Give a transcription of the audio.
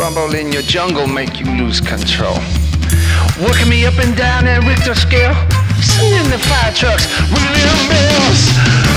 rumble in your jungle make you lose control. Working me up and down that Richter scale, sending the fire trucks, ringing them bells.